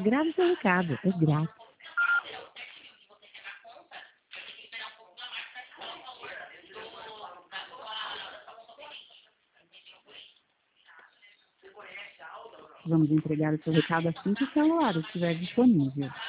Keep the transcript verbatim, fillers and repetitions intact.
grave seu recado, é grátis. Vamos entregar o seu recado assim que o celular estiver disponível.